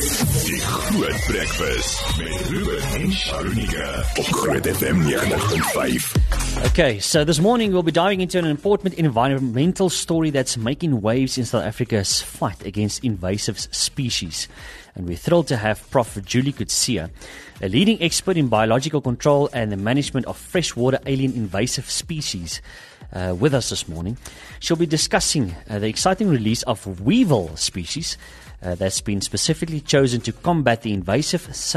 Die Groot Breakfast met Ruben en Sharonika op Groot FM 90.5. Okay, so this morning we'll be diving into an important environmental story that's making waves in South Africa's fight against invasive species. And we're thrilled to have Prof. Julie Coetzee, a leading expert in biological control and the management of freshwater alien invasive species, with us this morning. She'll be discussing the exciting release of weevil species that's been specifically chosen to combat the invasive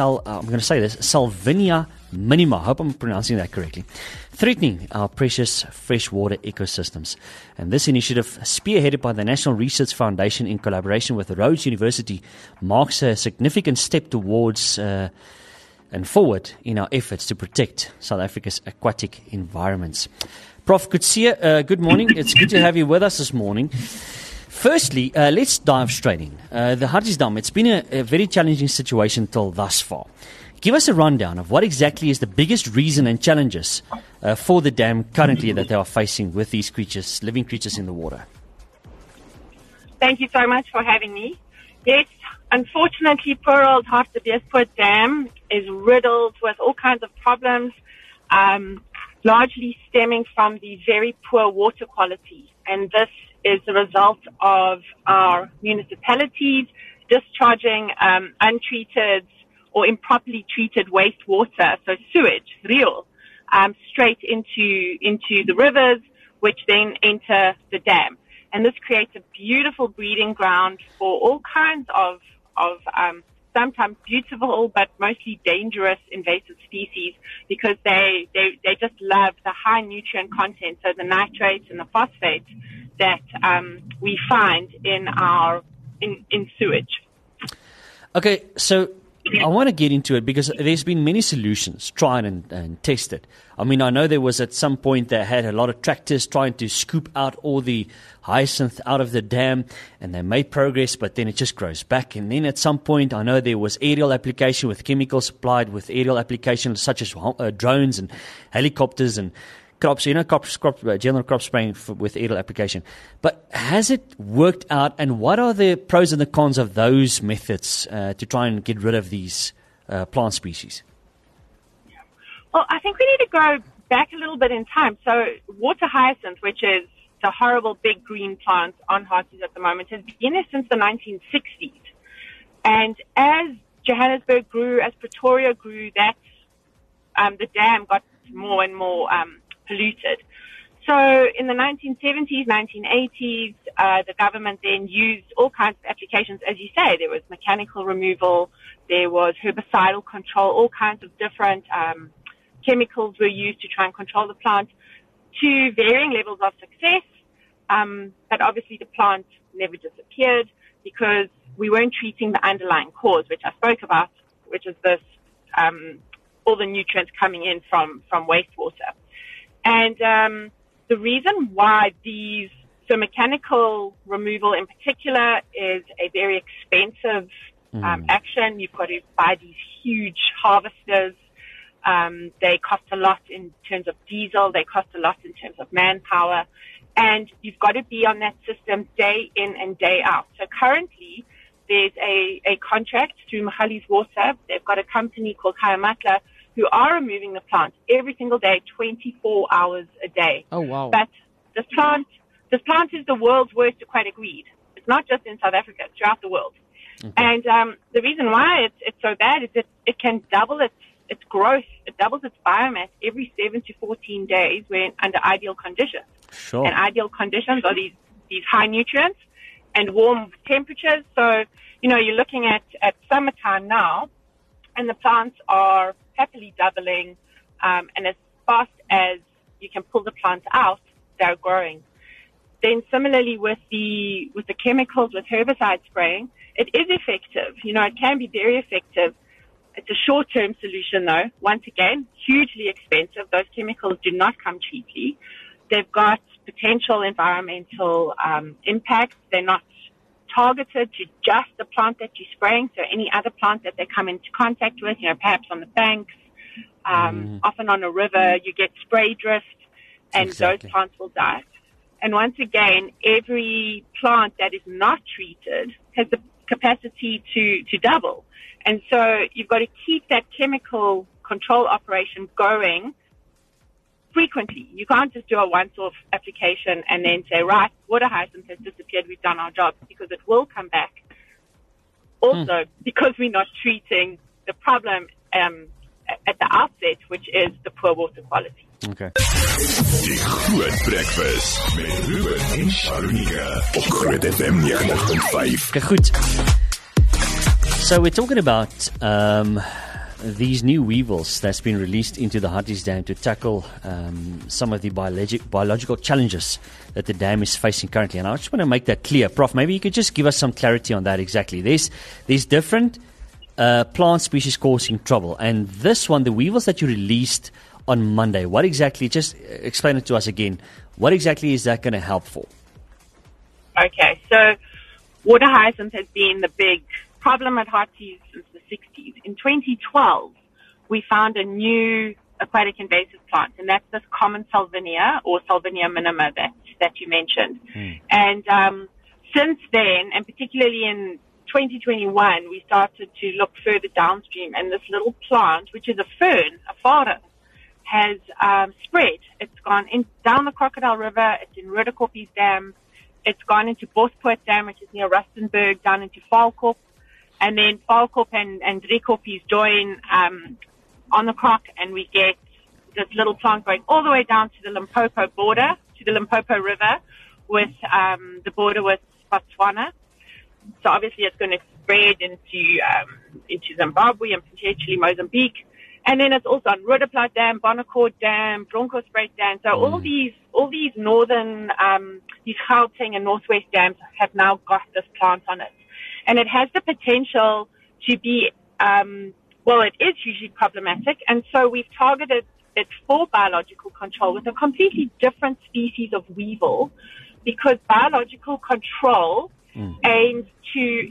Salvinia minima, I hope I'm pronouncing that correctly, threatening our precious freshwater ecosystems. And this initiative, spearheaded by the National Research Foundation in collaboration with Rhodes University, marks a significant step towards and forward in our efforts to protect South Africa's aquatic environments. Prof. Coetzee, good morning. It's good to have you with us this morning. Firstly, let's dive straight in. The Harties Dam, it's been a very challenging situation till thus far. Give us a rundown of what exactly is the biggest reason and challenges for the dam currently that they are facing with these creatures, living creatures in the water. Thank you so much for having me. Yes, unfortunately, poor old Hartbeespoort Dam is riddled with all kinds of problems, largely stemming from the very poor water quality. And this is the result of our municipalities discharging untreated or improperly treated wastewater, so sewage, real, straight into the rivers, which then enter the dam. And this creates a beautiful breeding ground for all kinds of sometimes beautiful but mostly dangerous invasive species, because they just love the high nutrient content, so the nitrates and the phosphates that we find in sewage. Okay, so I want to get into it because there's been many solutions tried and tested. I mean, I know there was at some point they had a lot of tractors trying to scoop out all the hyacinth out of the dam, and they made progress, but then it just grows back. And then at some point, I know there was aerial application with chemicals supplied with aerial applications such as drones and helicopters and crops, general crop spraying with aerial application. But has it worked out, and what are the pros and the cons of those methods to try and get rid of these plant species? Well, I think we need to go back a little bit in time. So water hyacinth, which is the horrible big green plant on Harties at the moment, has been there since the 1960s. And as Johannesburg grew, as Pretoria grew, the dam got more and more polluted. So in the 1970s, 1980s, the government then used all kinds of applications. As you say, there was mechanical removal, there was herbicidal control, all kinds of different chemicals were used to try and control the plant to varying levels of success. But obviously the plant never disappeared because we weren't treating the underlying cause, which I spoke about, which is this, all the nutrients coming in from wastewater. And the reason why so mechanical removal in particular is a very expensive action. You've got to buy these huge harvesters. They cost a lot in terms of diesel. They cost a lot in terms of manpower. And you've got to be on that system day in and day out. So currently, there's a contract through Mahali's Water. They've got a company called Hayamatla who are removing the plant every single day, 24 hours a day. Oh, wow. But this plant is the world's worst aquatic weed. It's not just in South Africa, it's throughout the world. Okay. And the reason why it's so bad is that it can double its growth. It doubles its biomass every 7 to 14 days when under ideal conditions. Sure. And ideal conditions are these high nutrients and warm temperatures. So, you're looking at summertime now, and the plants are happily doubling, and as fast as you can pull the plants out, they're growing. Then similarly with the chemicals, with herbicide spraying, it is effective. It can be very effective. It's a short-term solution though. Once again, hugely expensive. Those chemicals do not come cheaply. They've got potential environmental impacts. They're not targeted to just the plant that you're spraying, so any other plant that they come into contact with, perhaps on the banks, often on a river, you get spray drift, and those plants will die. And once again, every plant that is not treated has the capacity to double. And so you've got to keep that chemical control operation going frequently. You can't just do a once-off application and then say, right, water hyacinth has disappeared, we've done our job, because it will come back. Also, because we're not treating the problem at the outset, which is the poor water quality. Okay. Die Groot Breakfast met Ruben en Sharunika op Groot FM 90.5. Okay, goed. So we're talking about these new weevils that's been released into the Harties Dam to tackle some of the biological challenges that the dam is facing currently. And I just want to make that clear. Prof, maybe you could just give us some clarity on that exactly. There's different plant species causing trouble. And this one, the weevils that you released on Monday, what exactly, just explain it to us again, what exactly is that going to help for? Okay, so water hyacinth has been the big problem at Harties since the 60s. In 2012, we found a new aquatic invasive plant, and that's this common Salvinia or Salvinia minima that you mentioned. And since then, and particularly in 2021, we started to look further downstream, and this little plant, which is a fern, a fara, has spread. It's gone down the Crocodile River. It's in Rudderkoppie's Dam. It's gone into Bospoort Dam, which is near Rustenburg, down into Falkop. And then Falkop and Driekoppie's join on the Croc, and we get this little plant going all the way down to the Limpopo border, to the Limpopo River, with the border with Botswana. So obviously it's going to spread into Zimbabwe and potentially Mozambique. And then it's also on Rudderplaat Dam, Bonnecourt Dam, Bronkhorstspruit Dam. So all these northern, these Gauteng and Northwest dams have now got this plant on it. And it has the potential to be, it is hugely problematic. And so we've targeted it for biological control with a completely different species of weevil, because biological control aims to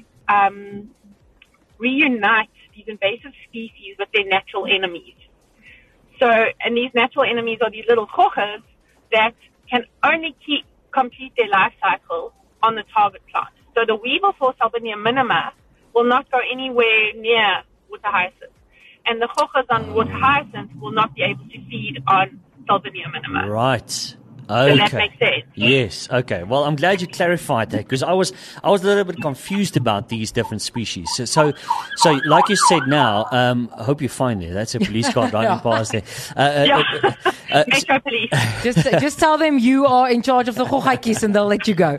reunite these invasive species with their natural enemies. So, and these natural enemies are these little hochas that can only complete their life cycle on the target plant. So the weevil for Salvinia minima will not go anywhere near water hyacinth. And the hochas on water hyacinth will not be able to feed on Salvinia minima. Right. Okay. Okay. So that makes sense. Yes. Okay. Well, I'm glad you clarified that, because I was a little bit confused about these different species. So like you said now, I hope you're fine there. That's a police car driving past there. Metro Police. Just tell them you are in charge of the hochaikies and they'll let you go.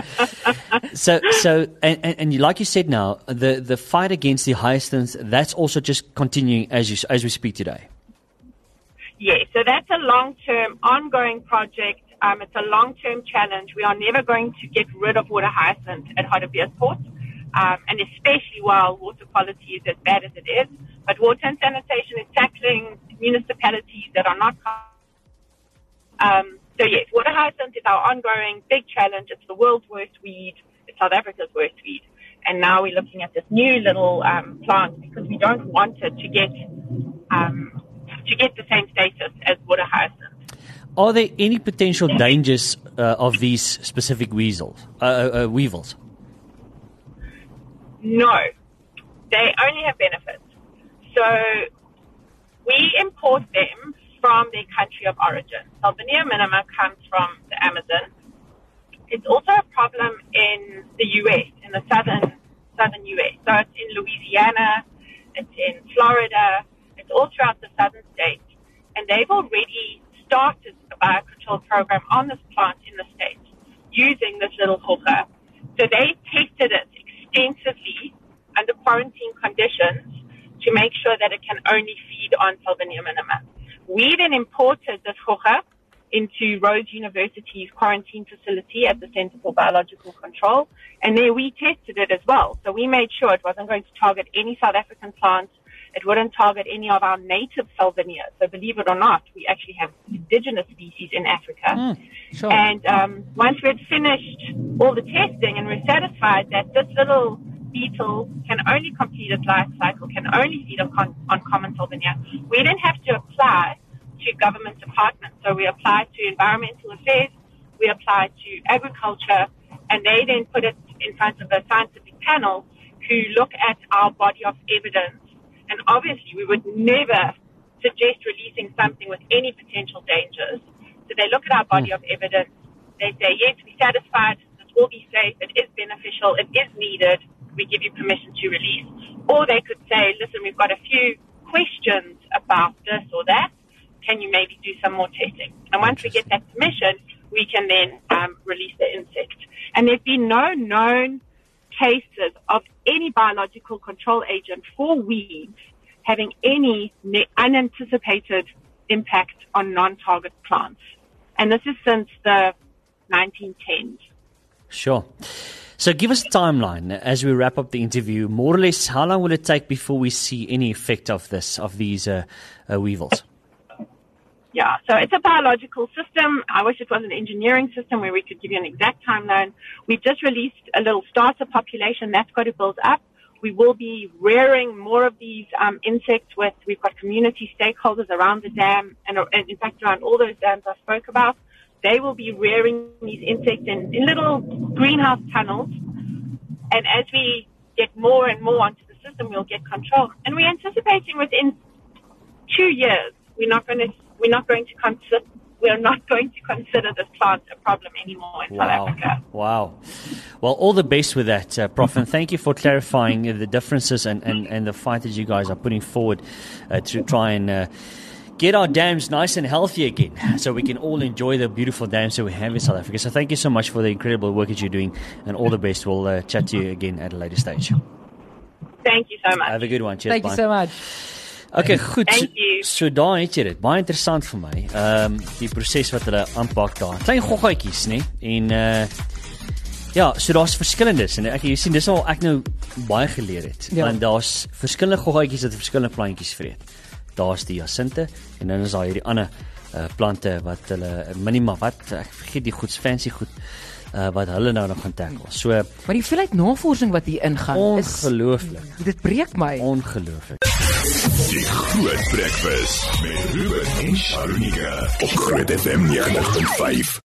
So like you said now, the fight against the hyacinth, that's also just continuing as we speak today. Yes, so that's a long-term, ongoing project. It's a long-term challenge. We are never going to get rid of water hyacinth at Hartebeespoort, and especially while water quality is as bad as it is. But water and sanitation is tackling municipalities that are not. So yes, water hyacinth is our ongoing big challenge. It's the world's worst weed. It's South Africa's worst weed. And now we're looking at this new little plant, because we don't want it to get the same status as water hyacinth. Are there any potential dangers of these specific weevils? No, they only have benefits. So we import them from their country of origin. Salvinia minima comes from the Amazon. It's also a problem in the U.S., in the southern U.S. So it's in Louisiana, it's in Florida, it's all throughout the southern states. And they've already started a biocontrol program on this plant in the States using this little hookah. So they tested it extensively under quarantine conditions to make sure that it can only feed on Salvinia minima. We then imported this hookah into Rhodes University's quarantine facility at the Center for Biological Control, and there we tested it as well. So we made sure it wasn't going to target any South African plants. It wouldn't target any of our native Salvinia. So believe it or not, we actually have indigenous species in Africa. Sure. And once we had finished all the testing and we're satisfied that this little beetle can only complete its life cycle, can only feed on common Salvinia, we then have to apply to government departments. So we apply to Environmental Affairs, we apply to Agriculture, and they then put it in front of a scientific panel who look at our body of evidence, and obviously we would never suggest releasing something with any potential dangers. So they look at our body of evidence, they say, yes, we're satisfied, this will be safe, it is beneficial, it is needed, we give you permission to release. Or they could say, listen, we've got a few questions about this or that, can you maybe do some more testing? And once we get that permission, we can then release the insect. And there's been no known cases of any biological control agent for weeds having any unanticipated impact on non-target plants. And this is since the 1910s. Sure. So give us a timeline as we wrap up the interview. More or less, how long will it take before we see any effect of these weevils? Yeah, so it's a biological system. I wish it was an engineering system where we could give you an exact timeline. We've just released a little starter population. That's got to build up. We will be rearing more of these insects we've got community stakeholders around the dam and in fact around all those dams I spoke about. They will be rearing these insects in little greenhouse tunnels. And as we get more and more onto the system, we'll get control. And we're anticipating within 2 years, we're not going to consider this plant a problem anymore in South Africa. Wow. Well, all the best with that, Prof. And thank you for clarifying the differences and the fight that you guys are putting forward to try and get our dams nice and healthy again so we can all enjoy the beautiful dams that we have in South Africa. So thank you so much for the incredible work that you're doing, and all the best. We'll chat to you again at a later stage. Thank you so much. Have a good one. Cheers. Thank you so much. Okay, goed. Thank you. So daar het jy dit. Baie interessant vir my. Die proses wat hulle aanpak daar. Klein goggetjies, nê? En ja, so daar's verskillendes en jy sien dis al ek nou baie geleer het. Want daar's verskillende goggetjies wat verskillende plantjies vreet. Daar's die jasinte en dan is daar hierdie ander plante wat hulle minima wat ek vergeet die goeds fancy goed wat hulle nou nog gaan tackle. So maar die hoeveelheid navorsing wat hier ingaan is ongelooflik. Dit breek my. Ongelooflik. Die Groot Breakfast met Ruben en Sharunika op Groot FM 90.5.